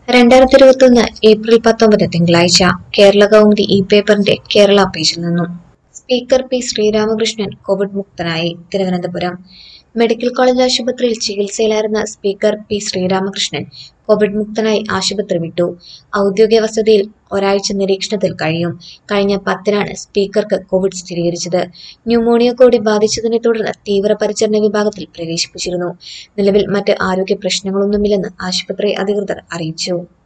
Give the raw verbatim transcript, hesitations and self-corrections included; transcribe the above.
രണ്ടായിരത്തി ഇരുപത്തി ഒന്ന് ഏപ്രിൽ പത്തൊമ്പത് തിങ്കളാഴ്ച കേരള കൗമുദി ഇ പേപ്പറിന്റെ കേരള പേജിൽ നിന്നും സ്പീക്കർ പി ശ്രീരാമകൃഷ്ണൻ കോവിഡ് മുക്തനായി. തിരുവനന്തപുരം മെഡിക്കൽ കോളേജ് ആശുപത്രിയിൽ ചികിത്സയിലായിരുന്ന സ്പീക്കർ പി ശ്രീരാമകൃഷ്ണൻ കോവിഡ് മുക്തനായി ആശുപത്രി വിട്ടു. ഔദ്യോഗിക വസതിയിൽ ഒരാഴ്ച നിരീക്ഷണത്തിൽ കഴിയും. കഴിഞ്ഞ പത്തിനാണ് സ്പീക്കർക്ക് കോവിഡ് സ്ഥിരീകരിച്ചത്. ന്യൂമോണിയ കൂടി ബാധിച്ചതിനെ തുടർന്ന് തീവ്രപരിചരണ വിഭാഗത്തിൽ പ്രവേശിപ്പിച്ചിരുന്നു. നിലവിൽ മറ്റ് ആരോഗ്യ പ്രശ്നങ്ങളൊന്നുമില്ലെന്ന് ആശുപത്രി അധികൃതർ അറിയിച്ചു.